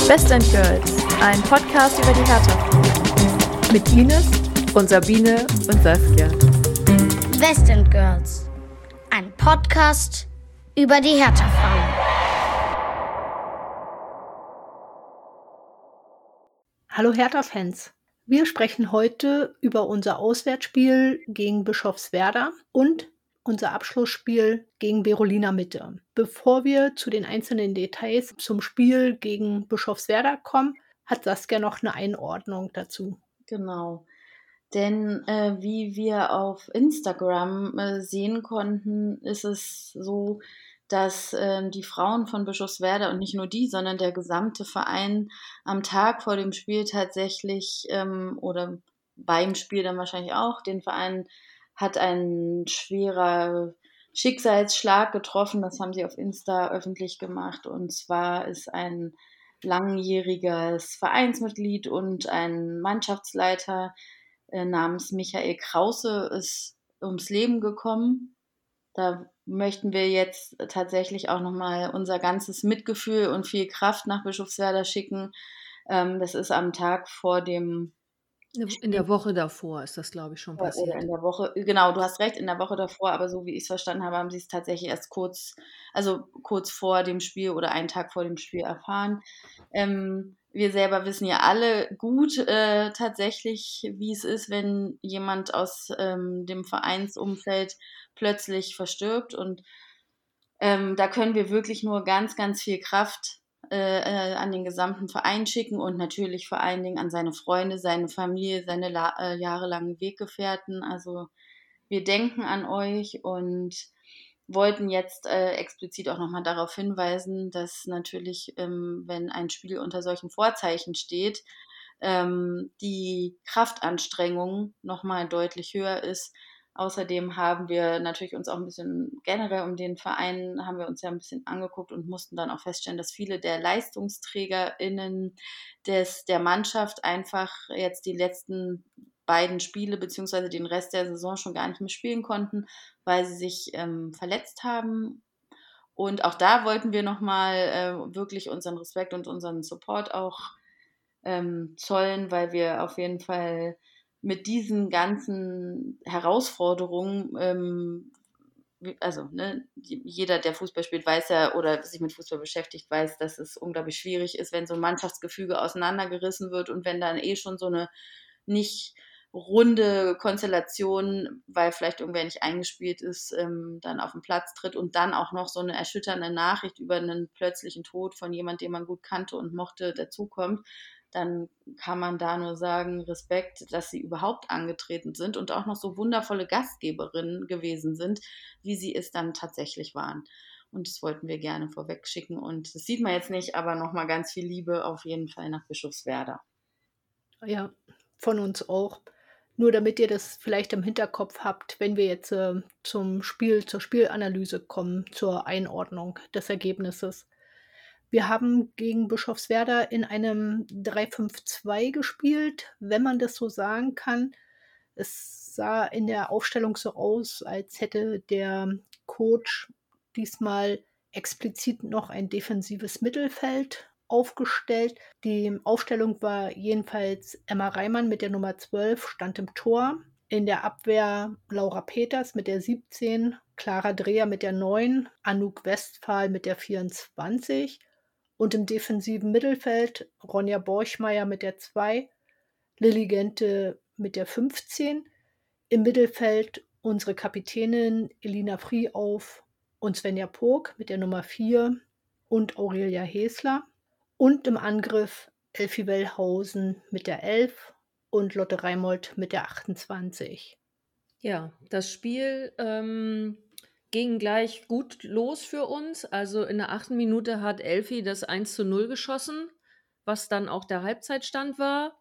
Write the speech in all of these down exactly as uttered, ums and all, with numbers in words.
Best and Girls, ein Podcast über die Hertha. Mit Ines und Sabine und Saskia. Best and Girls, ein Podcast über die Hertha-Frauen. Hallo Hertha-Fans. Wir sprechen heute über unser Auswärtsspiel gegen Bischofswerda und unser Abschlussspiel gegen Berolina Mitte. Bevor wir zu den einzelnen Details zum Spiel gegen Bischofswerda kommen, hat Saskia noch eine Einordnung dazu. Genau, denn äh, wie wir auf Instagram äh, sehen konnten, ist es so, dass äh, die Frauen von Bischofswerda und nicht nur die, sondern der gesamte Verein am Tag vor dem Spiel tatsächlich ähm, oder beim Spiel dann wahrscheinlich auch, den Verein hat ein schwerer Schicksalsschlag getroffen. Das haben sie auf Insta öffentlich gemacht. Und zwar ist ein langjähriges Vereinsmitglied und ein Mannschaftsleiter äh, namens Michael Krause ist ums Leben gekommen. Da möchten wir jetzt tatsächlich auch nochmal unser ganzes Mitgefühl und viel Kraft nach Bischofswerda schicken. Ähm, das ist am Tag vor dem In der Woche davor ist das, glaube ich, schon passiert. Oder in der Woche, genau, du hast recht, in der Woche davor, aber so wie ich es verstanden habe, haben sie es tatsächlich erst kurz, also kurz vor dem Spiel oder einen Tag vor dem Spiel erfahren. Ähm, wir selber wissen ja alle gut äh, tatsächlich, wie es ist, wenn jemand aus ähm, dem Vereinsumfeld plötzlich verstirbt, und ähm, da können wir wirklich nur ganz, ganz viel Kraft äh, äh, an den gesamten Verein schicken und natürlich vor allen Dingen an seine Freunde, seine Familie, seine la- äh, jahrelangen Weggefährten. Also wir denken an euch und wollten jetzt äh, explizit auch nochmal darauf hinweisen, dass natürlich, ähm, wenn ein Spiel unter solchen Vorzeichen steht, ähm, die Kraftanstrengung nochmal deutlich höher ist. Außerdem haben wir natürlich uns auch ein bisschen generell um den Verein, haben wir uns ja ein bisschen angeguckt und mussten dann auch feststellen, dass viele der LeistungsträgerInnen des, der Mannschaft einfach jetzt die letzten beiden Spiele beziehungsweise den Rest der Saison schon gar nicht mehr spielen konnten, weil sie sich ähm, verletzt haben. Und auch da wollten wir nochmal äh, wirklich unseren Respekt und unseren Support auch ähm, zollen, weil wir auf jeden Fall mit diesen ganzen Herausforderungen, ähm, also ne, jeder, der Fußball spielt, weiß ja oder sich mit Fußball beschäftigt, weiß, dass es unglaublich schwierig ist, wenn so ein Mannschaftsgefüge auseinandergerissen wird und wenn dann eh schon so eine nicht runde Konstellation, weil vielleicht irgendwer nicht eingespielt ist, ähm, dann auf den Platz tritt und dann auch noch so eine erschütternde Nachricht über einen plötzlichen Tod von jemand, den man gut kannte und mochte, dazukommt, dann kann man da nur sagen, Respekt, dass sie überhaupt angetreten sind und auch noch so wundervolle Gastgeberinnen gewesen sind, wie sie es dann tatsächlich waren. Und das wollten wir gerne vorweg schicken. Und das sieht man jetzt nicht, aber nochmal ganz viel Liebe auf jeden Fall nach Bischofswerda. Ja, von uns auch. Nur damit ihr das vielleicht im Hinterkopf habt, wenn wir jetzt äh, zum Spiel, zur Spielanalyse kommen, zur Einordnung des Ergebnisses. Wir haben gegen Bischofswerda in einem drei fünf zwei gespielt, wenn man das so sagen kann. Es sah in der Aufstellung so aus, als hätte der Coach diesmal explizit noch ein defensives Mittelfeld aufgestellt. Die Aufstellung war jedenfalls Emma Reimann mit der Nummer zwölf, stand im Tor. In der Abwehr Laura Peters mit der siebzehn, Clara Dreher mit der neun, Anouk Westphal mit der vierundzwanzig und im defensiven Mittelfeld Ronja Borchmeier mit der zwei, Lilly Gente mit der fünfzehn. Im Mittelfeld unsere Kapitänin Elina Friehauf und Svenja Pog mit der Nummer vier und Aurelia Hesler. Und im Angriff Elfie Wellhausen mit der elf und Lotte Reimold mit der achtundzwanzig. Ja, das Spiel ähm, ging gleich gut los für uns. Also in der achten Minute hat Elfie das eins zu null geschossen, was dann auch der Halbzeitstand war.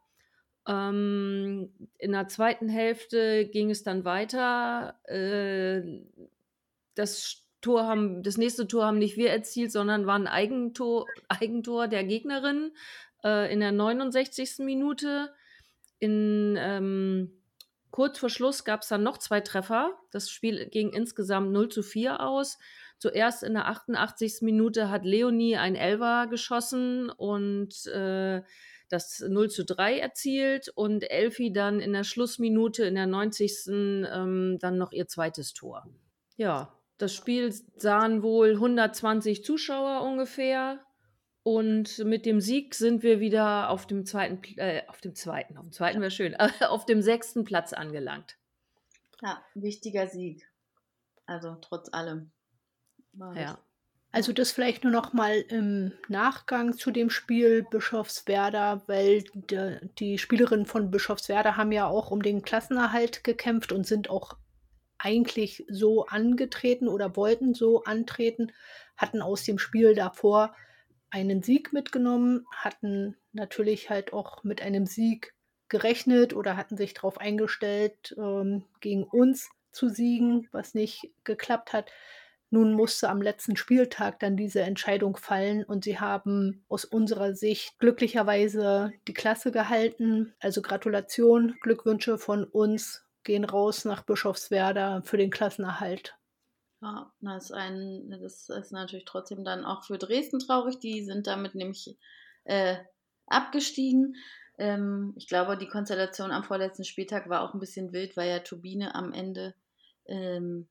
Ähm, in der zweiten Hälfte ging es dann weiter. Äh, das Tor haben, das nächste Tor haben nicht wir erzielt, sondern war ein Eigentor, Eigentor der Gegnerin äh, in der neunundsechzigsten Minute. In, ähm, kurz vor Schluss gab es dann noch zwei Treffer. Das Spiel ging insgesamt null zu vier aus. Zuerst in der achtundachtzigsten Minute hat Leonie ein Elfer geschossen und äh, das null zu drei erzielt und Elfi dann in der Schlussminute in der neunzigsten Ähm, dann noch ihr zweites Tor. Ja, das Spiel sahen wohl hundertzwanzig Zuschauer ungefähr und mit dem Sieg sind wir wieder auf dem zweiten, äh, auf dem zweiten, auf dem zweiten wäre schön, auf dem sechsten Platz angelangt. Ja, wichtiger Sieg. Also trotz allem. War Ja. richtig. Also das vielleicht nur noch mal im Nachgang zu dem Spiel Bischofswerda, weil de, die Spielerinnen von Bischofswerda haben ja auch um den Klassenerhalt gekämpft und sind auch eigentlich so angetreten oder wollten so antreten, hatten aus dem Spiel davor einen Sieg mitgenommen, hatten natürlich halt auch mit einem Sieg gerechnet oder hatten sich darauf eingestellt, ähm, gegen uns zu siegen, was nicht geklappt hat. Nun musste am letzten Spieltag dann diese Entscheidung fallen und sie haben aus unserer Sicht glücklicherweise die Klasse gehalten. Also Gratulation, Glückwünsche von uns gehen raus nach Bischofswerda für den Klassenerhalt. Ja, das ist, ein, das ist natürlich trotzdem dann auch für Dresden traurig. Die sind damit nämlich äh, abgestiegen. Ähm, ich glaube, die Konstellation am vorletzten Spieltag war auch ein bisschen wild, weil ja Turbine am Ende ähm,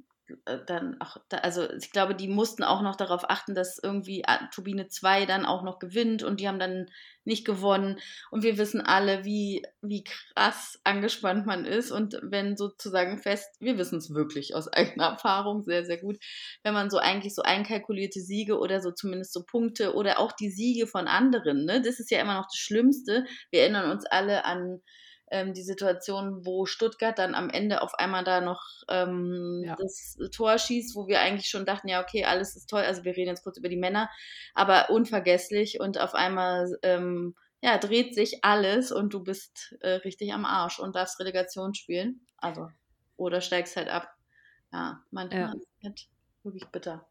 dann auch, da, also ich glaube, die mussten auch noch darauf achten, dass irgendwie Turbine zwei dann auch noch gewinnt und die haben dann nicht gewonnen und wir wissen alle, wie, wie krass angespannt man ist und wenn sozusagen fest, wir wissen es wirklich aus eigener Erfahrung sehr, sehr gut, wenn man so eigentlich so einkalkulierte Siege oder so zumindest so Punkte oder auch die Siege von anderen, ne, das ist ja immer noch das Schlimmste, wir erinnern uns alle an die Situation, wo Stuttgart dann am Ende auf einmal da noch ähm, ja. das Tor schießt, wo wir eigentlich schon dachten, ja okay, alles ist toll, also wir reden jetzt kurz über die Männer, aber unvergesslich und auf einmal ähm, ja, dreht sich alles und du bist äh, richtig am Arsch und darfst Relegation spielen, also oder steigst halt ab. Ja, manchmal ja. ist es halt wirklich bitter.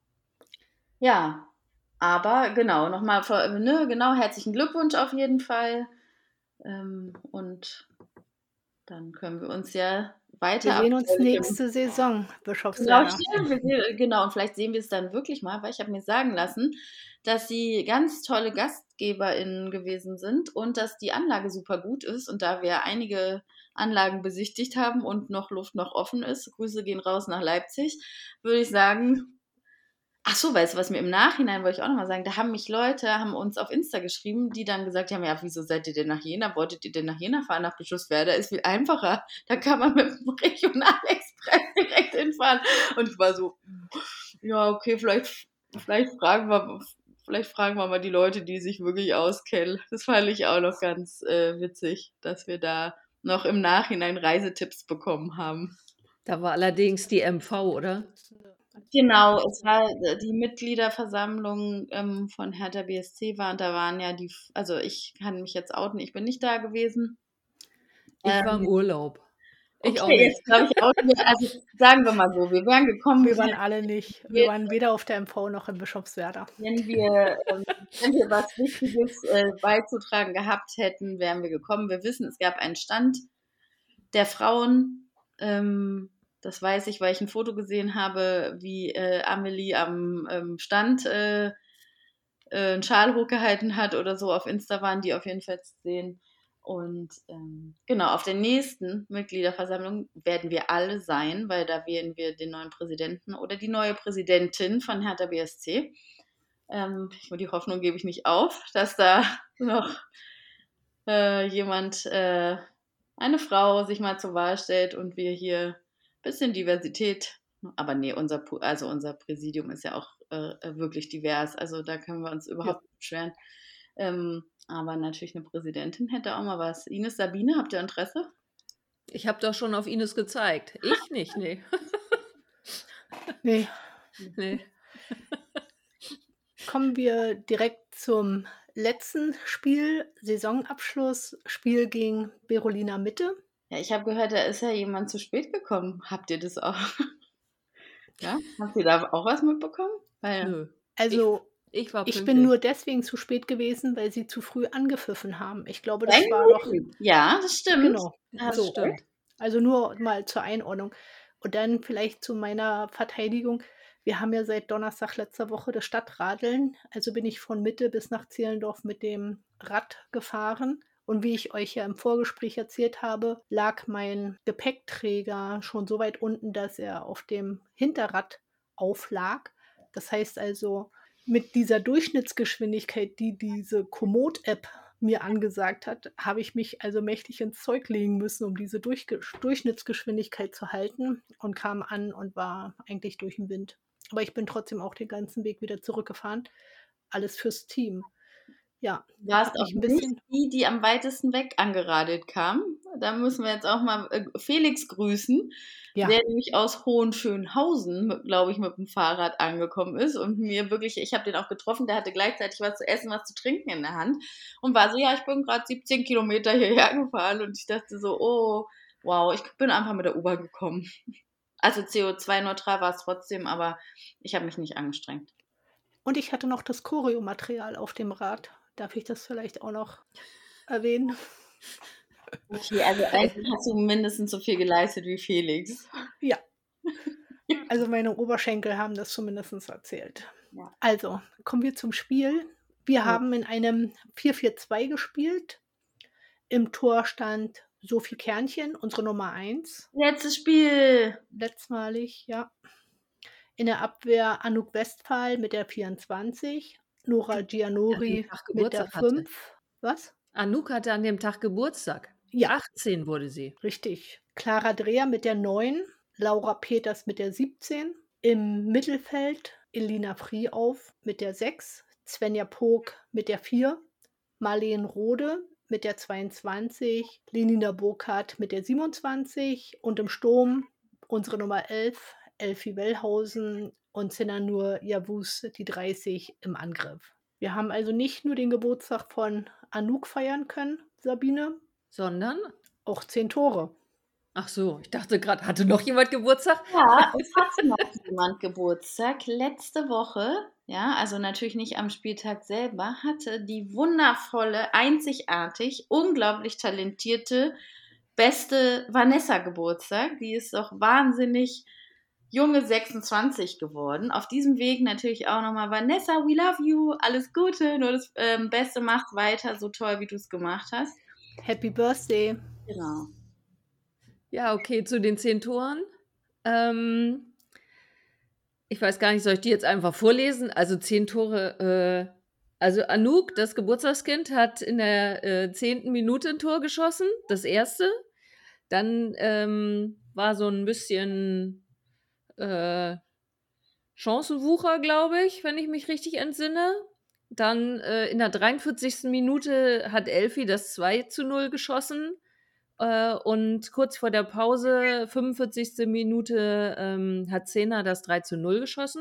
Ja, aber genau, nochmal, ne, genau, herzlichen Glückwunsch auf jeden Fall ähm, und dann können wir uns ja weiter... Wir sehen uns nächste Saison, Bischofswerda. Genau, genau, und vielleicht sehen wir es dann wirklich mal, weil ich habe mir sagen lassen, dass sie ganz tolle GastgeberInnen gewesen sind und dass die Anlage super gut ist. Und da wir einige Anlagen besichtigt haben und noch Luft noch offen ist, Grüße gehen raus nach Leipzig, würde ich sagen... Ach so, weißt du, was mir im Nachhinein wollte ich auch nochmal sagen, da haben mich Leute, haben uns auf Insta geschrieben, die dann gesagt haben, ja, wieso seid ihr denn nach Jena? Wolltet ihr denn nach Jena fahren, nach Bischofswerda? Ist viel einfacher. Da kann man mit dem Regionalexpress direkt hinfahren. Und ich war so, ja, okay, vielleicht, vielleicht fragen wir, vielleicht fragen wir mal die Leute, die sich wirklich auskennen. Das fand ich auch noch ganz äh, witzig, dass wir da noch im Nachhinein Reisetipps bekommen haben. Da war allerdings die M V, oder? Genau, es war die Mitgliederversammlung ähm, von Hertha B S C war und da waren ja die, also ich kann mich jetzt outen, ich bin nicht da gewesen. Ich ähm, war im Urlaub. Ich okay, auch nicht. Jetzt glaube ich auch nicht. Also sagen wir mal so, wir wären gekommen. Wir waren alle nicht. Wir waren weder auf der M V noch in Bischofswerda. Wenn wir, ähm, wenn wir was Wichtiges äh, beizutragen gehabt hätten, wären wir gekommen. Wir wissen, es gab einen Stand der Frauen, ähm, das weiß ich, weil ich ein Foto gesehen habe, wie äh, Amelie am ähm, Stand äh, äh, einen Schal hochgehalten hat oder so. Auf Insta waren die auf jeden Fall zu sehen. Und ähm, genau, auf der nächsten Mitgliederversammlung werden wir alle sein, weil da wählen wir den neuen Präsidenten oder die neue Präsidentin von Hertha B S C. Ähm, die Hoffnung gebe ich nicht auf, dass da noch äh, jemand, äh, eine Frau sich mal zur Wahl stellt und wir hier bisschen Diversität, aber nee, unser, also unser Präsidium ist ja auch äh, wirklich divers, also da können wir uns überhaupt nicht beschweren. Ähm, aber natürlich eine Präsidentin hätte auch mal was. Ines, Sabine, habt ihr Interesse? Ich habe doch schon auf Ines gezeigt. Ich nicht, nee. Nee. nee. Kommen wir direkt zum letzten Spiel, Saisonabschluss, Spiel gegen Berolina Mitte. Ja, ich habe gehört, da ist ja jemand zu spät gekommen. Habt ihr das auch? Ja, habt ihr da auch was mitbekommen? Weil, Nö. Also, ich, ich, war ich bin nur deswegen zu spät gewesen, weil sie zu früh angepfiffen haben. Ich glaube, das Nein, war doch... Ja, das stimmt. Genau. Das so. stimmt. Also nur mal zur Einordnung. Und dann vielleicht zu meiner Verteidigung. Wir haben ja seit Donnerstag letzter Woche das Stadtradeln. Also bin ich von Mitte bis nach Zehlendorf mit dem Rad gefahren. Und wie ich euch ja im Vorgespräch erzählt habe, lag mein Gepäckträger schon so weit unten, dass er auf dem Hinterrad auflag. Das heißt also, mit dieser Durchschnittsgeschwindigkeit, die diese Komoot-App mir angesagt hat, habe ich mich also mächtig ins Zeug legen müssen, um diese Durchge- Durchschnittsgeschwindigkeit zu halten und kam an und war eigentlich durch den Wind. Aber ich bin trotzdem auch den ganzen Weg wieder zurückgefahren. Alles fürs Team. Ja, Du warst hab auch mich ein nicht bisschen. die, die am weitesten weg angeradelt kam. Da müssen wir jetzt auch mal äh, Felix grüßen, Ja, der nämlich aus Hohenschönhausen, glaube ich, mit dem Fahrrad angekommen ist und mir wirklich, ich habe den auch getroffen, der hatte gleichzeitig was zu essen, was zu trinken in der Hand und war so, ja, ich bin gerade siebzehn Kilometer hierher gefahren und ich dachte so, oh, wow, ich bin einfach mit der U-Bahn gekommen. Also C O zwei neutral war es trotzdem, aber ich habe mich nicht angestrengt. und ich hatte noch das Choreo-Material auf dem Rad. Darf ich das vielleicht auch noch erwähnen? Okay, also eigentlich hast du mindestens so viel geleistet wie Felix. Ja, also meine Oberschenkel haben das zumindest erzählt. Ja. Also, kommen wir zum Spiel. Wir Ja. haben in einem vier vier zwei gespielt. Im Tor stand Sophie Kernchen, unsere Nummer eins. Letztes Spiel. Letztmalig, ja. In der Abwehr Anouk Westphal mit der vierundzwanzig, Nora Gianori Tag mit der Geburtstag hatte. fünf. Was? Anouk hatte an dem Tag Geburtstag. Ja, achtzehn wurde sie. richtig. Clara Dreher mit der neun, Laura Peters mit der siebzehn. Im Mittelfeld Elina Friehauf mit der sechs, Svenja Pog mit der vier, Marleen Rode mit der zweiundzwanzig, Lenina Burkhardt mit der siebenundzwanzig und im Sturm unsere Nummer elf, Elfie Wellhausen und Senanur Yavuz, die dreißig im Angriff. Wir haben also nicht nur den Geburtstag von Anouk feiern können, Sabine, Sondern? auch zehn Tore. Ach so, ich dachte gerade, hatte noch jemand Geburtstag? Ja, es hat noch jemand Geburtstag. Letzte Woche, ja, also natürlich nicht am Spieltag selber, hatte die wundervolle, einzigartig, unglaublich talentierte, beste Vanessa Geburtstag. Die ist auch wahnsinnig junge sechsundzwanzig geworden. Auf diesem Weg natürlich auch nochmal Vanessa, we love you, alles Gute, nur das ähm, Beste, mach weiter, so toll, wie du es gemacht hast. Happy Birthday. Genau. Ja, okay, zu den zehn Toren. Ähm, ich weiß gar nicht, soll ich die jetzt einfach vorlesen? Also zehn Tore. Äh, also Anouk, das Geburtstagskind, hat in der äh, zehnten Minute ein Tor geschossen, das erste. Dann ähm, war so ein bisschen äh, Chancenwucher, glaube ich, wenn ich mich richtig entsinne. Dann äh, in der dreiundvierzigsten Minute hat Elfie das zwei zu null geschossen. Äh, und kurz vor der Pause, fünfundvierzigste Minute, ähm, hat Zehner das drei zu null geschossen.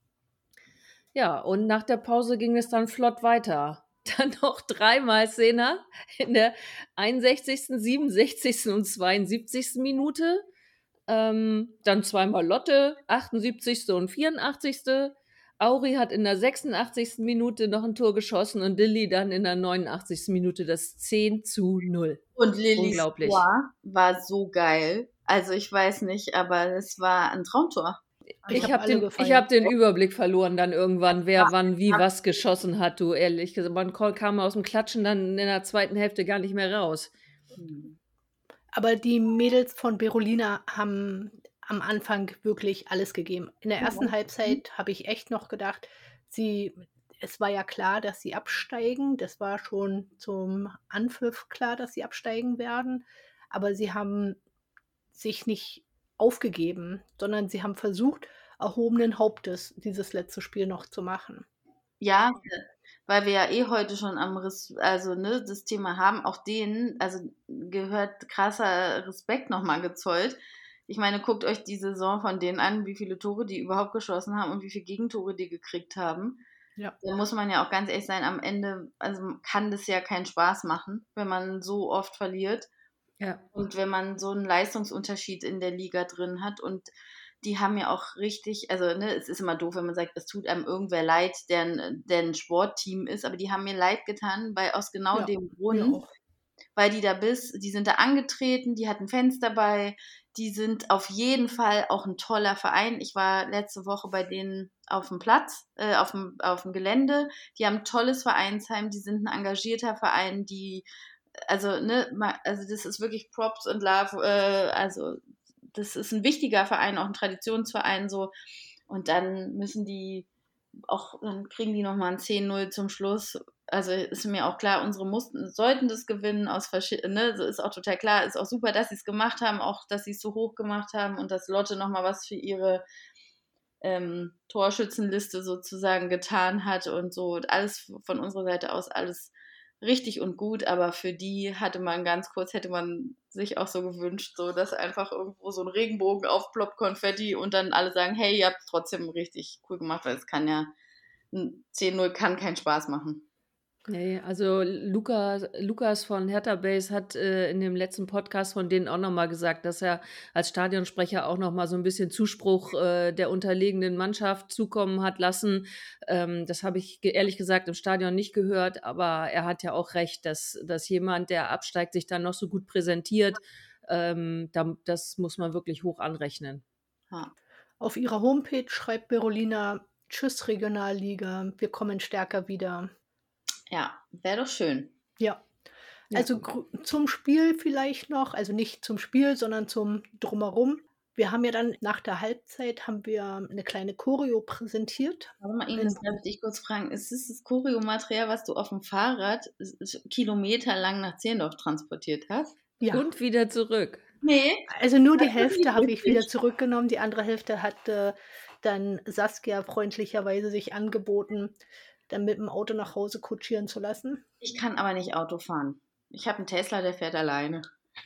Ja, und nach der Pause ging es dann flott weiter. Dann noch dreimal Zehner in der einundsechzigsten, siebenundsechzigsten und zweiundsiebzigsten Minute. Ähm, dann zweimal Lotte, achtundsiebzigste und vierundachtzigste Auri hat in der sechsundachtzigsten Minute noch ein Tor geschossen und Lilly dann in der neunundachtzigsten Minute das zehn zu null. Und Lillys Unglaublich. Tor war so geil. Also ich weiß nicht, aber es war ein Traumtor. Ich hab habe alle den, gefeiert. ich hab den Überblick verloren dann irgendwann, wer wann wie was geschossen hat, du ehrlich gesagt. Man ko- kam aus dem Klatschen dann in der zweiten Hälfte gar nicht mehr raus. Aber die Mädels von Berolina haben am Anfang wirklich alles gegeben. In der ersten Halbzeit habe ich echt noch gedacht, sie, es war ja klar, dass sie absteigen. Das war schon zum Anpfiff klar, dass sie absteigen werden. Aber sie haben sich nicht aufgegeben, sondern sie haben versucht, erhobenen Hauptes dieses letzte Spiel noch zu machen. Ja, weil wir ja eh heute schon am Res also ne, das Thema haben, auch denen, also gehört krasser Respekt nochmal gezollt. Ich meine, guckt euch die Saison von denen an, wie viele Tore die überhaupt geschossen haben und wie viele Gegentore die gekriegt haben. Ja. Da muss man ja auch ganz ehrlich sein, am Ende, also kann das ja keinen Spaß machen, wenn man so oft verliert. Ja. Und wenn man so einen Leistungsunterschied in der Liga drin hat und die haben ja auch richtig, also ne, es ist immer doof, wenn man sagt, es tut einem irgendwer leid, der ein, der ein Sportteam ist, aber die haben mir leid getan, weil aus genau Ja, dem mir Grund, auch. weil die da bis, die sind da angetreten, die hatten Fans dabei, die sind auf jeden Fall auch ein toller Verein. Ich war letzte Woche bei denen auf dem Platz, äh, auf dem, auf dem Gelände. Die haben ein tolles Vereinsheim, die sind ein engagierter Verein, die, also, ne, also das ist wirklich Props und Love, äh, also das ist ein wichtiger Verein, auch ein Traditionsverein so. Und dann müssen die auch, dann kriegen die nochmal ein zehn null zum Schluss. Also ist mir auch klar, unsere mussten, sollten das gewinnen aus verschiedenen, ne, so ist auch total klar, ist auch super, dass sie es gemacht haben, auch dass sie es so hoch gemacht haben und dass Lotte nochmal was für ihre ähm, Torschützenliste sozusagen getan hat und so. Und alles von unserer Seite aus, alles richtig und gut, aber für die hatte man ganz kurz, hätte man sich auch so gewünscht, so dass einfach irgendwo so ein Regenbogen aufploppt, Konfetti und dann alle sagen, hey, ihr habt es trotzdem richtig cool gemacht, weil es kann ja, zehn null kann keinen Spaß machen. Nee, also Lukas, Lukas von Hertha Base hat äh, in dem letzten Podcast von denen auch nochmal gesagt, dass er als Stadionsprecher auch nochmal so ein bisschen Zuspruch äh, der unterlegenen Mannschaft zukommen hat lassen. Ähm, das habe ich ge- ehrlich gesagt im Stadion nicht gehört, aber er hat ja auch recht, dass, dass jemand, der absteigt, sich dann noch so gut präsentiert. Ähm, da, das muss man wirklich hoch anrechnen. Ja. Auf ihrer Homepage schreibt Berolina, tschüss Regionalliga, wir kommen stärker wieder. Ja, wäre doch schön. Ja, Ja. also gr- zum Spiel vielleicht noch, also nicht zum Spiel, sondern zum Drumherum. Wir haben ja dann nach der Halbzeit haben wir eine kleine Choreo präsentiert. Warte mal, In- Ines, darf ich dich kurz fragen, ist das das Choreomaterial, was du auf dem Fahrrad s- s- kilometerlang nach Zehlendorf transportiert hast? Ja, Und wieder zurück. Nee. also nur die Das ist Hälfte nicht habe ich lustig. wieder zurückgenommen, die andere Hälfte hat äh, dann Saskia freundlicherweise sich angeboten, dann mit dem Auto nach Hause kutschieren zu lassen. Ich kann aber nicht Auto fahren. Ich habe einen Tesla, der fährt alleine.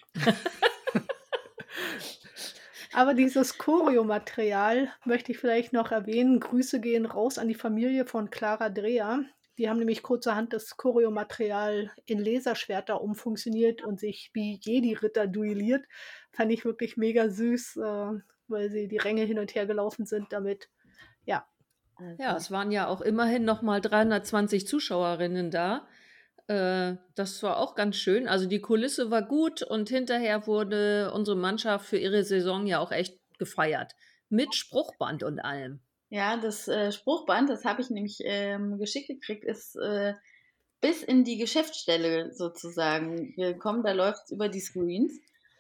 Aber dieses Choreo-Material möchte ich vielleicht noch erwähnen. Grüße gehen raus an die Familie von Clara Dreher. Die haben nämlich kurzerhand das Choreo-Material in Laserschwerter umfunktioniert und sich wie Jedi-Ritter duelliert. Fand ich wirklich mega süß, äh, weil sie die Ränge hin und her gelaufen sind damit. Ja, Also, Ja, es waren ja auch immerhin nochmal dreihundertzwanzig Zuschauerinnen da. Äh, das war auch ganz schön. Also die Kulisse war gut und hinterher wurde unsere Mannschaft für ihre Saison ja auch echt gefeiert. Mit Spruchband und allem. ja, das äh, Spruchband, das habe ich nämlich ähm, geschickt gekriegt, ist äh, bis in die Geschäftsstelle sozusagen gekommen. Da läuft es über die Screens.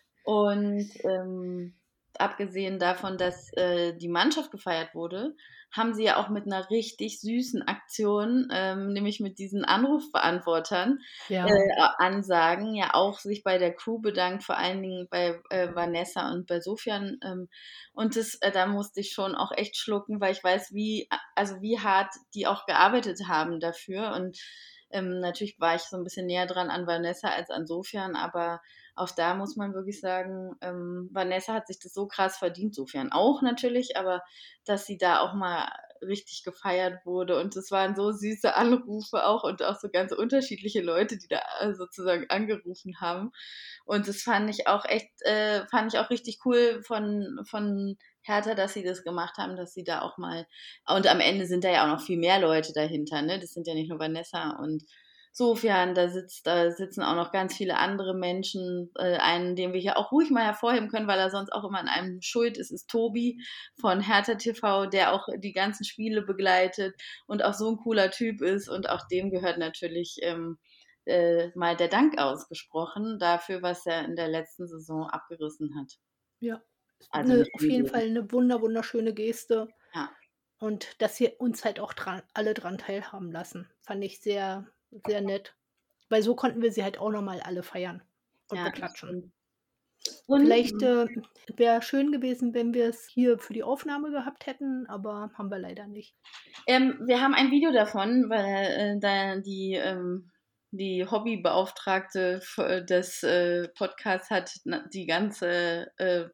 Und ähm, abgesehen davon, dass äh, die Mannschaft gefeiert wurde, haben sie ja auch mit einer richtig süßen Aktion, ähm, nämlich mit diesen Anrufbeantwortern, ja. äh, Ansagen, ja auch sich bei der Crew bedankt, vor allen Dingen bei äh, Vanessa und bei Sofian. Ähm, und das, äh, da musste ich schon auch echt schlucken, weil ich weiß, wie, also wie hart die auch gearbeitet haben dafür. Und ähm, natürlich war ich so ein bisschen näher dran an Vanessa als an Sofian, aber auch da muss man wirklich sagen, ähm, Vanessa hat sich das so krass verdient, Sofian auch natürlich, aber dass sie da auch mal richtig gefeiert wurde und es waren so süße Anrufe auch und auch so ganz unterschiedliche Leute, die da äh, sozusagen angerufen haben und das fand ich auch echt, äh, fand ich auch richtig cool von, von Hertha, dass sie das gemacht haben, dass sie da auch mal, und am Ende sind da ja auch noch viel mehr Leute dahinter, ne? Das sind ja nicht nur Vanessa und Sofian, da sitzt, da sitzen auch noch ganz viele andere Menschen. Äh, einen, den wir hier auch ruhig mal hervorheben können, weil er sonst auch immer an einem schuld ist, ist Tobi von Hertha T V, der auch die ganzen Spiele begleitet und auch so ein cooler Typ ist. Und auch dem gehört natürlich ähm, äh, mal der Dank ausgesprochen dafür, was er in der letzten Saison abgerissen hat. Ja, Also ne, nicht auf jeden übel. Fall eine wunder wunderschöne Geste. Ja. Und dass sie uns halt auch dran, alle dran teilhaben lassen. Fand ich sehr, sehr nett. Weil so konnten wir sie halt auch nochmal alle feiern und Ja, beklatschen. und Vielleicht äh, wäre schön gewesen, wenn wir es hier für die Aufnahme gehabt hätten, aber haben wir leider nicht. Ähm, wir haben ein Video davon, weil äh, da die, ähm, die Hobbybeauftragte f- des äh, Podcasts hat na- die ganze äh,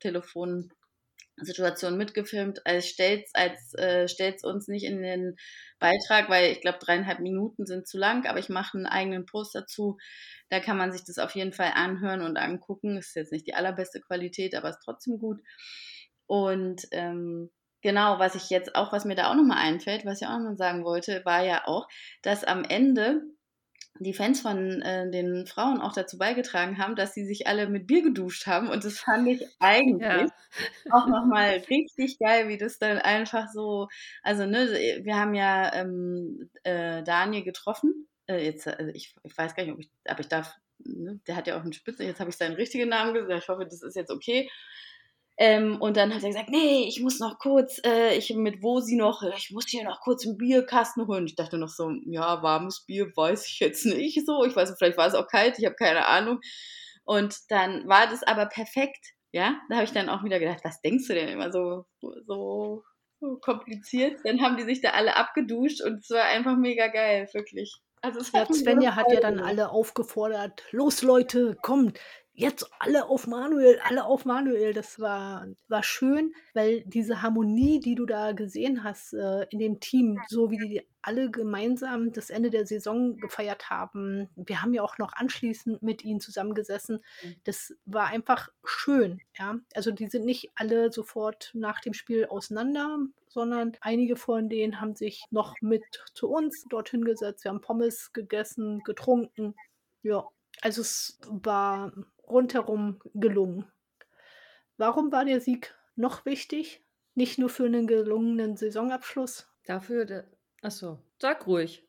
Telefonsituation mitgefilmt. Also stellt's als äh, stellt's uns nicht in den Beitrag, weil ich glaube dreieinhalb Minuten sind zu lang, aber ich mache einen eigenen Post dazu. Da kann man sich das auf jeden Fall anhören und angucken. Ist jetzt nicht die allerbeste Qualität, aber ist trotzdem gut. Und ähm, genau, was ich jetzt auch, was mir da auch nochmal einfällt, was ich auch nochmal sagen wollte, war ja auch, dass am Ende die Fans von äh, den Frauen auch dazu beigetragen haben, dass sie sich alle mit Bier geduscht haben. Und das fand ich eigentlich Ja. auch nochmal richtig geil, wie das dann einfach so, also ne, wir haben ja ähm, äh, Daniel getroffen. Äh, jetzt, also ich, ich weiß gar nicht, ob ich, aber ich darf, ne, der hat ja auch einen Spitze, jetzt habe ich seinen richtigen Namen gesagt, ich hoffe, das ist jetzt okay. Ähm, und dann hat er gesagt, nee, ich muss noch kurz, äh, ich mit Wosi noch, ich muss hier noch kurz einen Bierkasten holen. Ich dachte noch so, ja, warmes Bier weiß ich jetzt nicht so. Ich weiß nicht, vielleicht war es auch kalt, ich habe keine Ahnung. Und dann war das aber perfekt, ja. Da habe ich dann auch wieder gedacht, was denkst du denn immer so, so, so kompliziert? Dann haben die sich da alle abgeduscht und es war einfach mega geil, wirklich. Also es Ja, hat mir Svenja so hat ja Freude dann gemacht. alle aufgefordert, los Leute, kommt, jetzt alle auf Manuel, alle auf Manuel. Das war, war schön, weil diese Harmonie, die du da gesehen hast äh, in dem Team, so wie die alle gemeinsam das Ende der Saison gefeiert haben. Wir haben ja auch noch anschließend mit ihnen zusammengesessen. Das war einfach schön, ja. Also die sind nicht alle sofort nach dem Spiel auseinander, sondern einige von denen haben sich noch mit zu uns dorthin gesetzt. Wir haben Pommes gegessen, getrunken. Ja, also es war rundherum gelungen. Warum war der Sieg noch wichtig? Nicht nur für einen gelungenen Saisonabschluss. Dafür, de- achso, sag ruhig.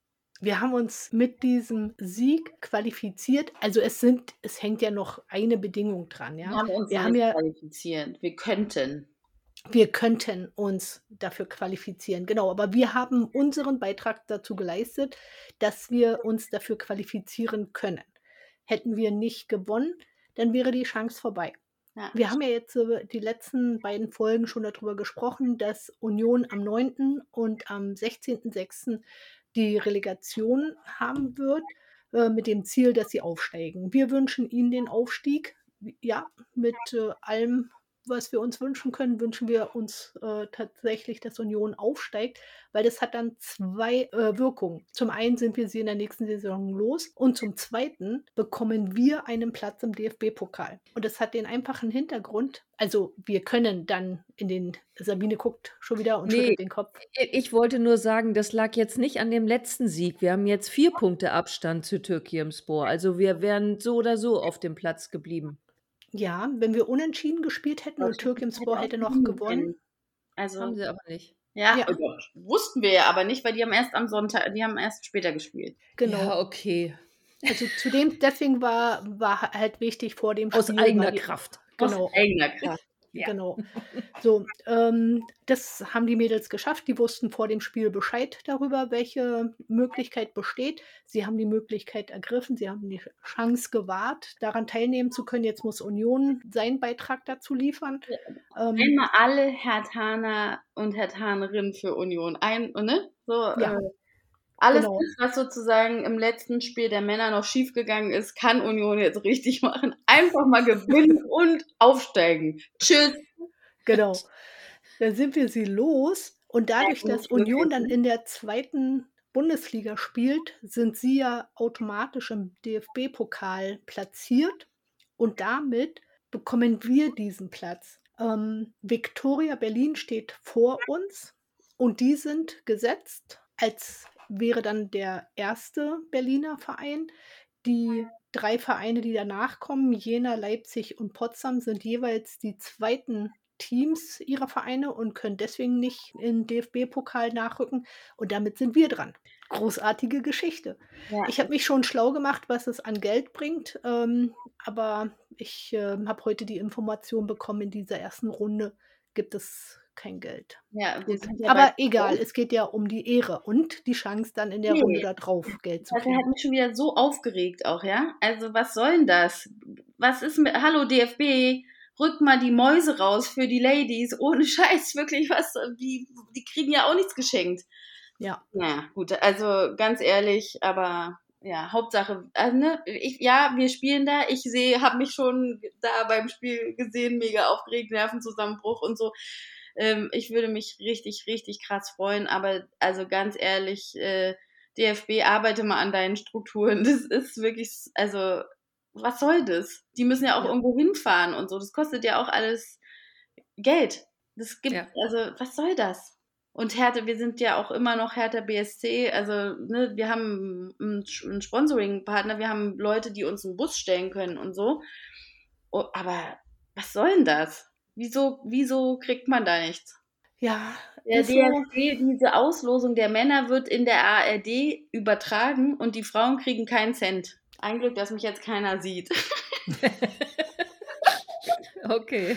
Wir haben uns mit diesem Sieg qualifiziert. Also es sind, es hängt ja noch eine Bedingung dran, Wir ja. haben uns Wir noch haben nicht ja, qualifiziert. Wir könnten. wir könnten uns dafür qualifizieren, genau. Aber wir haben unseren Beitrag dazu geleistet, dass wir uns dafür qualifizieren können. Hätten wir nicht gewonnen, dann wäre die Chance vorbei. Ja. Wir haben ja jetzt äh, die letzten beiden Folgen schon darüber gesprochen, dass Union am neunten und am sechzehnten sechsten die Relegation haben wird, äh, mit dem Ziel, dass sie aufsteigen. Wir wünschen ihnen den Aufstieg. Ja, mit äh, allem, was wir uns wünschen können, wünschen wir uns äh, tatsächlich, dass Union aufsteigt, weil das hat dann zwei äh, Wirkungen. Zum einen sind wir sie in der nächsten Saison los und zum zweiten bekommen wir einen Platz im D F B-Pokal. Und das hat den einfachen Hintergrund, also wir können dann in den, Sabine guckt schon wieder und Nee, schüttelt den Kopf. ich ich wollte nur sagen, das lag jetzt nicht an dem letzten Sieg. Wir haben jetzt vier Punkte Abstand zu Türkiyemspor. Also wir wären so oder so auf dem Platz geblieben. Ja, wenn wir unentschieden gespielt hätten und Türkimspor hätte noch gewonnen. Also, Haben sie aber nicht. ja, Ja. oh Gott, wussten wir ja aber nicht, weil die haben erst am Sonntag, die haben erst später gespielt. Genau. Ja, okay. Also zudem, deswegen war, war halt wichtig vor dem Aus Spiel. eigener war die- Kraft. Genau. Aus eigener Kraft. Ja. Genau. So, ähm, das haben die Mädels geschafft. Die wussten vor dem Spiel Bescheid darüber, welche Möglichkeit besteht. Sie haben die Möglichkeit ergriffen. Sie haben die Chance gewahrt, daran teilnehmen zu können. Jetzt muss Union seinen Beitrag dazu liefern. Ähm, Einmal alle Herthaner und Herthanerinnen für Union. Ein, ne? So, Ja, äh, alles, genau. das, was sozusagen im letzten Spiel der Männer noch schiefgegangen ist, kann Union jetzt richtig machen. Einfach mal gewinnen und aufsteigen. Tschüss. Genau. Dann sind wir sie los. Und dadurch, Ja, dass nicht Union wirklich, dann ne? in der zweiten Bundesliga spielt, sind sie ja automatisch im D F B-Pokal platziert. Und damit bekommen wir diesen Platz. Ähm, Viktoria Berlin steht vor uns und die sind gesetzt, als wäre dann der erste Berliner Verein. Die drei Vereine, die danach kommen, Jena, Leipzig und Potsdam, sind jeweils die zweiten Teams ihrer Vereine und können deswegen nicht in den D F B-Pokal nachrücken. Und damit sind wir dran. Großartige Geschichte. Ja. Ich habe mich schon schlau gemacht, was es an Geld bringt, ähm, aber ich äh, habe heute die Information bekommen, in dieser ersten Runde gibt es kein Geld. Ja, wir Gut. sind ja Aber bei- egal, es geht ja um die Ehre und die Chance, dann in der Nee. Runde da drauf Geld zu Also, er kriegen. hat mich schon wieder so aufgeregt auch, ja? Also, was soll denn das? Was ist mit, hallo D F B, rückt mal die Mäuse raus für die Ladies, ohne Scheiß, wirklich, was, die, die kriegen ja auch nichts geschenkt. Ja, Naja, gut, also ganz ehrlich, aber ja, Hauptsache, also, ne, ich, ja, wir spielen da, ich sehe, habe mich schon da beim Spiel gesehen, mega aufgeregt, Nervenzusammenbruch und so. Ähm, ich würde mich richtig, richtig krass freuen, aber also ganz ehrlich, äh, D F B, arbeite mal an deinen Strukturen. Das ist wirklich, also, was soll das? Die müssen ja auch Ja. irgendwo hinfahren und so. Das kostet ja auch alles Geld. Das gibt, Ja. also, was soll das? Und Hertha, wir sind ja auch immer noch Hertha B S C, also ne, wir haben einen einen Sponsoring-Partner, wir haben Leute, die uns einen Bus stellen können und so. Oh, aber was soll denn das? Wieso, wieso kriegt man da nichts? Ja, Der ist so. D F B, diese Auslosung der Männer wird in der A R D übertragen und die Frauen kriegen keinen Cent. Ein Glück, dass mich jetzt keiner sieht. Okay.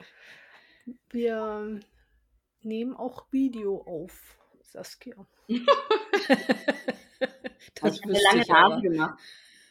Wir nehmen auch Video auf, Saskia. Das Ich habe eine wüsste lange ich aber. Nase gemacht.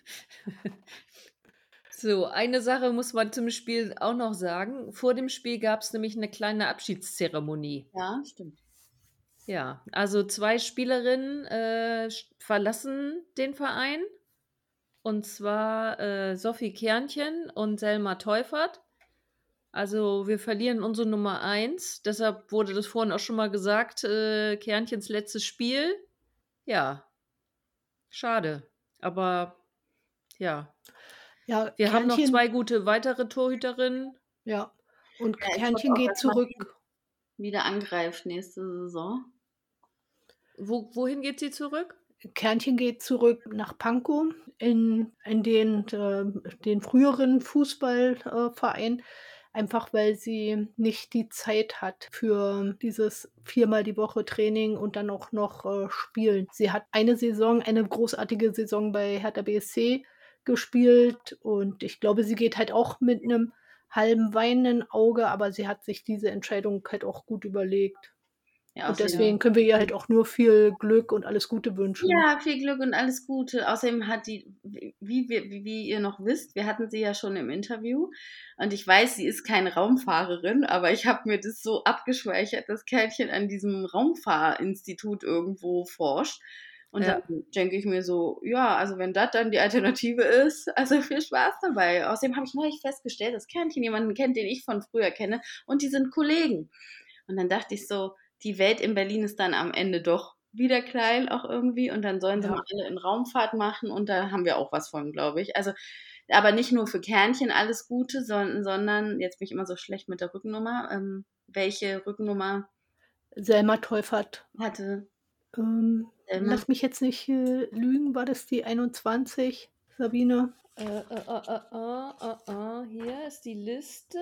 So, eine Sache muss man zum Spiel auch noch sagen. Vor dem Spiel gab es nämlich eine kleine Abschiedszeremonie. Ja, stimmt. Ja, also zwei Spielerinnen äh, sch- verlassen den Verein. Und zwar äh, Sophie Kernchen und Selma Teufert. Also wir verlieren unsere Nummer eins. Deshalb wurde das vorhin auch schon mal gesagt, äh, Kernchens letztes Spiel. Ja, schade. Aber ja, Ja, wir haben noch Kernchen, zwei gute weitere Torhüterinnen. ja. Und Ja, ich Kernchen hoffe auch, geht dass man zurück. wieder angreift nächste Saison. Wo, wohin geht sie zurück? Kernchen geht zurück nach Pankow in, in den, äh, den früheren Fußballverein, einfach weil sie nicht die Zeit hat für dieses viermal die Woche Training und dann auch noch äh, Spielen. Sie hat eine Saison, eine großartige Saison bei Hertha B S C gespielt und ich glaube, sie geht halt auch mit einem halben weinenden Auge, aber sie hat sich diese Entscheidung halt auch gut überlegt. Ja, Und außerdem, deswegen können wir ihr halt auch nur viel Glück und alles Gute wünschen. ja, viel Glück und alles Gute. Außerdem hat die, wie, wie, wie, wie ihr noch wisst, wir hatten sie ja schon im Interview und ich weiß, sie ist keine Raumfahrerin, aber ich habe mir das so abgespeichert, dass Kernchen an diesem Raumfahrinstitut irgendwo forscht. Und Ja. dann denke ich mir so, ja, also wenn das dann die Alternative ist, also viel Spaß dabei. Außerdem habe ich neulich festgestellt, dass Kernchen jemanden kennt, den ich von früher kenne und die sind Kollegen. Und dann dachte ich so, die Welt in Berlin ist dann am Ende doch wieder klein auch irgendwie und dann sollen sie Ja. mal alle in Raumfahrt machen und da haben wir auch was von, glaube ich. Also, aber nicht nur für Kernchen alles Gute, sondern, sondern jetzt bin ich immer so schlecht mit der Rückennummer. Ähm, welche Rückennummer Selma Teufert. hatte Ähm, Selma? lass mich jetzt nicht äh, lügen, war das die einundzwanzig, Sabine? Äh, äh, äh, äh, äh, äh, hier ist die Liste.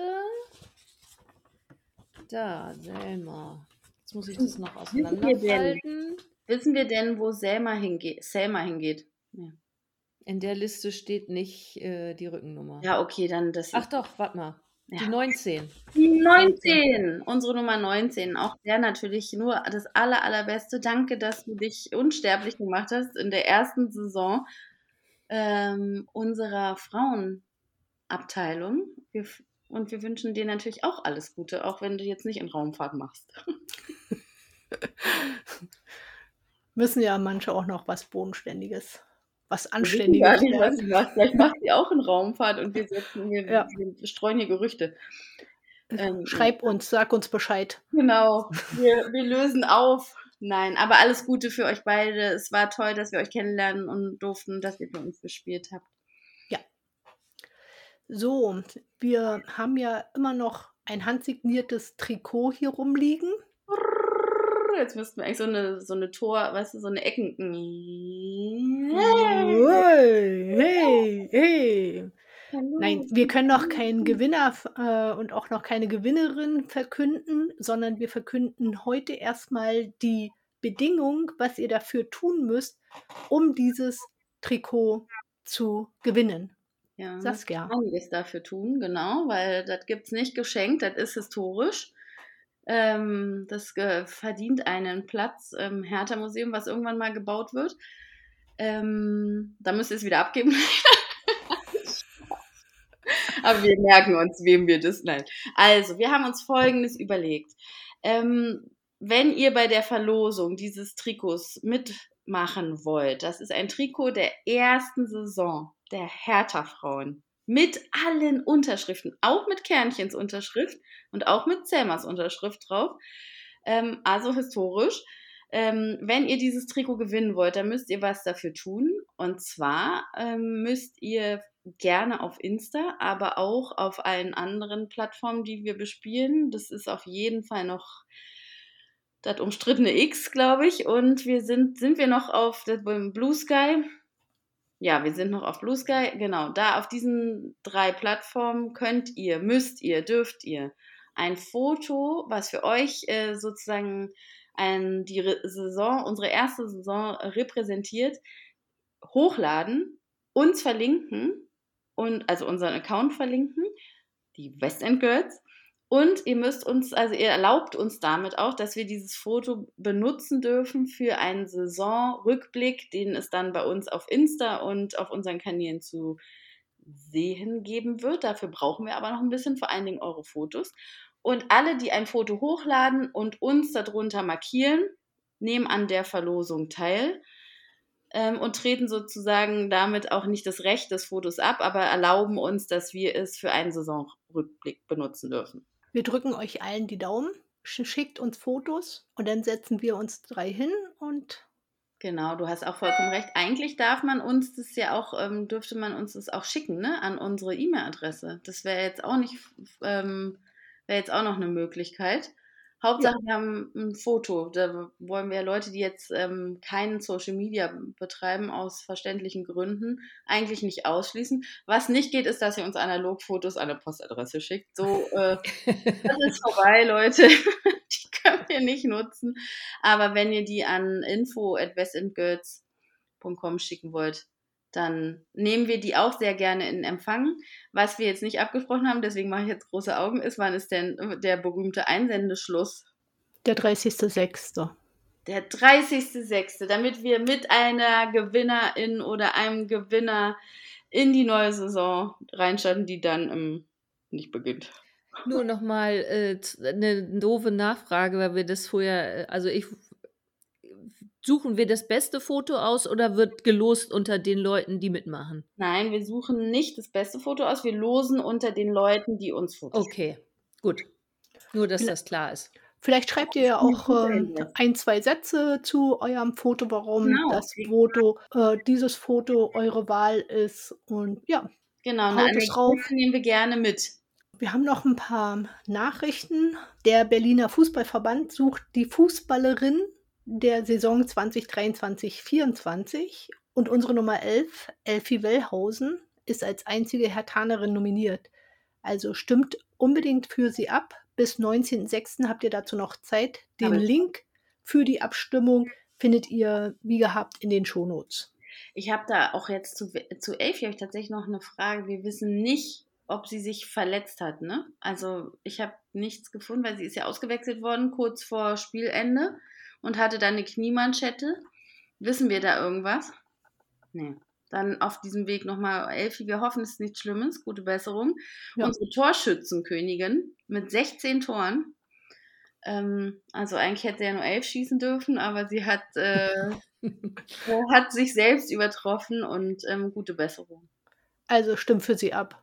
Da, Selma. Jetzt muss ich das noch Wissen wir denn, auseinanderfalten. wissen wir denn, wo Selma hingeht? Selma hingeht. Ja. In der Liste steht nicht äh, die Rückennummer. Ja, okay, dann das Ach doch, warte mal. Die Ja. neunzehn. Die neunzehn, unsere Nummer neunzehn. Auch der natürlich nur das aller, allerbeste. Danke, dass du dich unsterblich gemacht hast in der ersten Saison ähm, unserer Frauenabteilung. Wir, f- und wir wünschen dir natürlich auch alles Gute, auch wenn du jetzt nicht in Raumfahrt machst. Müssen ja manche auch noch was Bodenständiges, was Wir wissen gar Anständiges nicht, was werden. sie macht. Vielleicht macht sie auch in Raumfahrt und wir, setzen hier, Ja. wir streuen hier Gerüchte. Ähm, Schreib uns, sag uns Bescheid. Genau, wir, wir lösen auf. Nein, aber alles Gute für euch beide. Es war toll, dass wir euch kennenlernen und durften, dass ihr für uns gespielt habt. So, wir haben ja immer noch ein handsigniertes Trikot hier rumliegen. Jetzt müssten wir eigentlich so eine, so eine Tor, weißt du, so eine Ecken. Hey, hey, hey. Nein, wir können noch keinen Gewinner äh, und auch noch keine Gewinnerin verkünden, sondern wir verkünden heute erstmal die Bedingung, was ihr dafür tun müsst, um dieses Trikot zu gewinnen. Ja, Saskia. einiges dafür tun, genau, weil das gibt es nicht geschenkt, das ist historisch. Ähm, das ge- verdient einen Platz im Hertha-Museum, was irgendwann mal gebaut wird. Ähm, da müsst ihr es wieder abgeben. Aber wir merken uns, wem wir das. Nein. Also, wir haben uns Folgendes überlegt. Ähm, wenn ihr bei der Verlosung dieses Trikots mitmachen wollt, das ist ein Trikot der ersten Saison der Hertha-Frauen. Mit allen Unterschriften, auch mit Kernchens Unterschrift und auch mit Selmas Unterschrift drauf. Ähm, also historisch. Ähm, wenn ihr dieses Trikot gewinnen wollt, dann müsst ihr was dafür tun. Und zwar ähm, müsst ihr gerne auf Insta, aber auch auf allen anderen Plattformen, die wir bespielen. Das ist auf jeden Fall noch das umstrittene X, glaube ich. Und wir sind, sind wir noch auf dem Blue Sky? Ja, wir sind noch auf Blue Sky. Genau, da auf diesen drei Plattformen könnt ihr, müsst ihr, dürft ihr ein Foto, was für euch äh, sozusagen ein, die Re- Saison, unsere erste Saison repräsentiert, hochladen, uns verlinken und also unseren Account verlinken, die West End Girls. Und ihr müsst uns, also ihr erlaubt uns damit auch, dass wir dieses Foto benutzen dürfen für einen Saisonrückblick, den es dann bei uns auf Insta und auf unseren Kanälen zu sehen geben wird. Dafür brauchen wir aber noch ein bisschen, vor allen Dingen eure Fotos. Und alle, die ein Foto hochladen und uns darunter markieren, nehmen an der Verlosung teil ähm, und treten sozusagen damit auch nicht das Recht des Fotos ab, aber erlauben uns, dass wir es für einen Saisonrückblick benutzen dürfen. Wir drücken euch allen die Daumen, sch- schickt uns Fotos und dann setzen wir uns drei hin und Genau, du hast auch vollkommen recht. Eigentlich darf man uns das ja auch, ähm, dürfte man uns das auch schicken, ne, an unsere E-Mail-Adresse. Das wäre jetzt auch nicht, ähm, wäre jetzt auch noch eine Möglichkeit. Hauptsache, wir haben ein Foto. Da wollen wir Leute, die jetzt ähm, keinen Social Media betreiben, aus verständlichen Gründen, eigentlich nicht ausschließen. Was nicht geht, ist, dass ihr uns Analogfotos an eine Postadresse schickt. So, äh, das ist vorbei, Leute. Die können wir nicht nutzen. Aber wenn ihr die an info at westendgirls punkt com schicken wollt, dann nehmen wir die auch sehr gerne in Empfang. Was wir jetzt nicht abgesprochen haben, deswegen mache ich jetzt große Augen, ist, wann ist denn der berühmte Einsendeschluss? der dreißigster sechster Der dreißigster sechster, damit wir mit einer Gewinnerin oder einem Gewinner in die neue Saison reinstarten, die dann ähm, nicht beginnt. Nur nochmal äh, z- eine doofe Nachfrage, weil wir das vorher, äh, also ich, suchen wir das beste Foto aus oder wird gelost unter den Leuten, die mitmachen? Nein, wir suchen nicht das beste Foto aus, wir losen unter den Leuten, die uns Fotos Okay, gut. Nur, dass Vla- das klar ist. Vielleicht schreibt ihr ja auch ähm, ein, zwei Sätze zu eurem Foto, warum Genau. das Foto, äh, dieses Foto eure Wahl ist. Und ja, Genau, eine haut es drauf. Anekdote nehmen wir gerne mit. Wir haben noch ein paar Nachrichten. Der Berliner Fußballverband sucht die Fußballerin der Saison zwanzig dreiundzwanzig vierundzwanzig und unsere Nummer elf, Elfie Wellhausen, ist als einzige Herthanerin nominiert. Also stimmt unbedingt für sie ab. Bis neunzehnten sechsten habt ihr dazu noch Zeit. Den Aber- Link für die Abstimmung findet ihr wie gehabt in den Shownotes. Ich habe da auch jetzt zu, zu Elfie habe ich tatsächlich noch eine Frage. Wir wissen nicht, ob sie sich verletzt hat, ne? Also ich habe nichts gefunden, weil sie ist ja ausgewechselt worden kurz vor Spielende und hatte dann eine Kniemanschette. Wissen wir da irgendwas? Nee. Dann auf diesem Weg nochmal, Elfie, wir hoffen, es ist nichts Schlimmes, gute Besserung. Ja. Unsere Torschützenkönigin mit sechzehn Toren. Ähm, also eigentlich hätte sie ja nur elf schießen dürfen, aber sie hat, äh, hat sich selbst übertroffen und ähm, gute Besserung. Also stimmt für sie ab.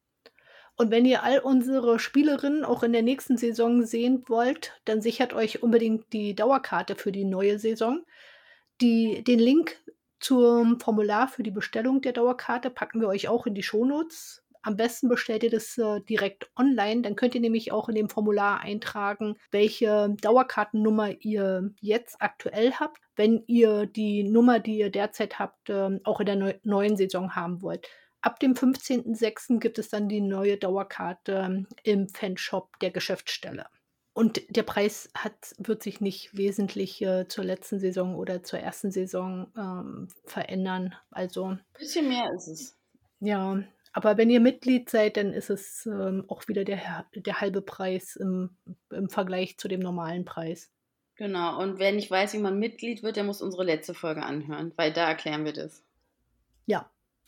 Und wenn ihr all unsere Spielerinnen auch in der nächsten Saison sehen wollt, dann sichert euch unbedingt die Dauerkarte für die neue Saison. Die, den Link zum Formular für die Bestellung der Dauerkarte packen wir euch auch in die Shownotes. Am besten bestellt ihr das äh, direkt online. Dann könnt ihr nämlich auch in dem Formular eintragen, welche Dauerkartennummer ihr jetzt aktuell habt, wenn ihr die Nummer, die ihr derzeit habt, ähm, auch in der neu- neuen Saison haben wollt. Ab dem fünfzehnten sechsten gibt es dann die neue Dauerkarte ähm, im Fanshop der Geschäftsstelle. Und der Preis hat, wird sich nicht wesentlich äh, zur letzten Saison oder zur ersten Saison ähm, verändern. Also Ein bisschen mehr ist es. ja, aber wenn ihr Mitglied seid, dann ist es ähm, auch wieder der, der halbe Preis im, im Vergleich zu dem normalen Preis. Genau, und wer nicht weiß, wie man Mitglied wird, der muss unsere letzte Folge anhören, weil da erklären wir das. Ja,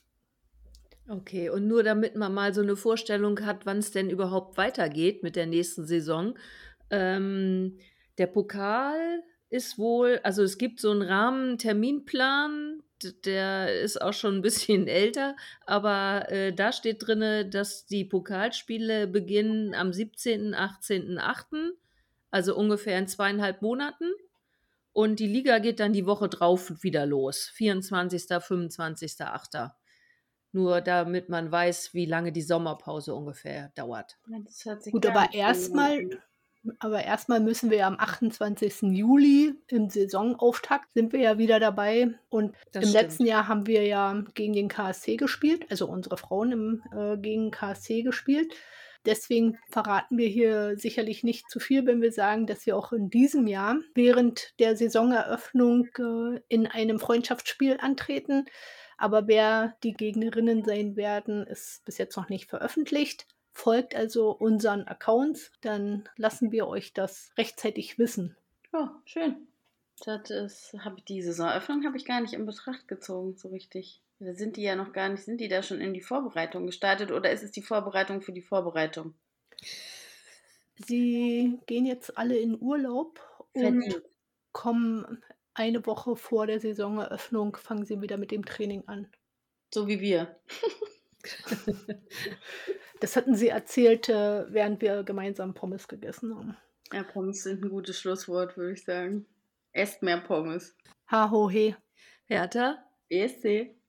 Okay, und nur damit man mal so eine Vorstellung hat, wann es denn überhaupt weitergeht mit der nächsten Saison. Ähm, der Pokal ist wohl, also es gibt so einen Rahmenterminplan, d- der ist auch schon ein bisschen älter, aber äh, da steht drin, dass die Pokalspiele beginnen am siebzehnten, achtzehnten achten, also ungefähr in zweieinhalb Monaten. Und die Liga geht dann die Woche drauf wieder los, vierundzwanzigsten, fünfundzwanzigsten achten Nur damit man weiß, wie lange die Sommerpause ungefähr dauert. Ja, das hört sich gut, gar aber nicht so erstmal an. Aber erstmal müssen wir ja am achtundzwanzigsten Juli im Saisonauftakt sind wir ja wieder dabei. Und Das im stimmt. letzten Jahr haben wir ja gegen den K S C gespielt, also unsere Frauen im, äh, gegen K S C gespielt. Deswegen verraten wir hier sicherlich nicht zu viel, wenn wir sagen, dass wir auch in diesem Jahr während der Saisoneröffnung äh, in einem Freundschaftsspiel antreten. Aber wer die Gegnerinnen sein werden, ist bis jetzt noch nicht veröffentlicht. Folgt also unseren Accounts, dann lassen wir euch das rechtzeitig wissen. Ja, schön. Das ist, habe ich die Saisoneröffnung habe ich gar nicht in Betracht gezogen, so richtig. Da sind die ja noch gar nicht, sind die da schon in die Vorbereitung gestartet oder ist es die Vorbereitung für die Vorbereitung? Sie gehen jetzt alle in Urlaub und Verdient. kommen eine Woche vor der Saisoneröffnung, fangen sie wieder mit dem Training an. So wie wir. Das hatten sie erzählt, äh, während wir gemeinsam Pommes gegessen haben. Ja, Pommes sind ein gutes Schlusswort, würde ich sagen. Esst mehr Pommes. Ha ho he. Hertha? E S C.